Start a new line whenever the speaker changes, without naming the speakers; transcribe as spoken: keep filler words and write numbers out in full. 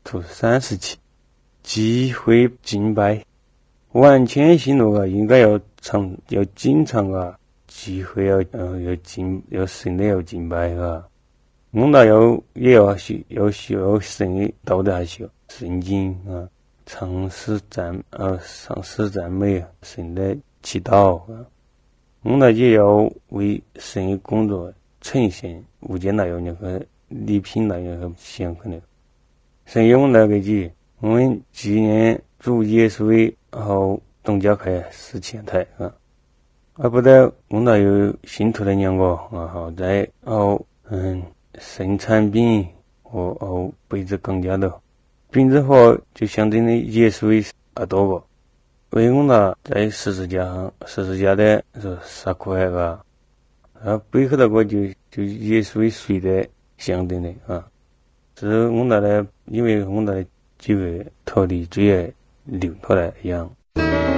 图三十七，机会敬拜。完全信徒啊，应该要常要经常啊，机会要嗯要敬要神的要敬拜啊。我那要也要学要学要神的道德还学圣经啊，唱诗赞啊唱诗赞美神的祈祷啊。我那也要为神的工作呈现物件那样那个礼品那样个献可能。神用那个节，我们纪念主耶稣后东教开四千台啊，而不得我那有信徒的两个啊，好在哦嗯生产品和哦杯子更加的，饼子和就相当于耶稣啊多个，为我那在十字架上十字架的是啥块个，啊背后那个就就耶稣水的相当的啊。是我那的，因为我那几个脱离主要流出来一样。